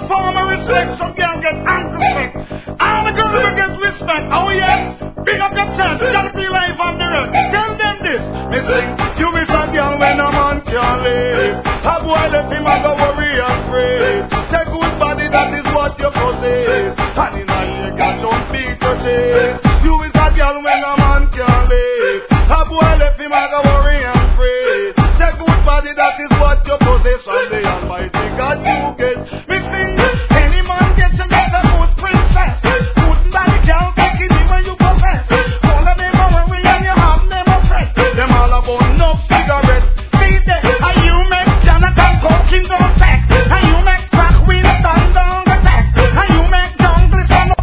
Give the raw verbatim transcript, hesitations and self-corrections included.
form of respect, some girl get ankle sex. All the girls will get respect. Oh yes, big up yourself. You gotta feel life on the road. Tell them this. They sing.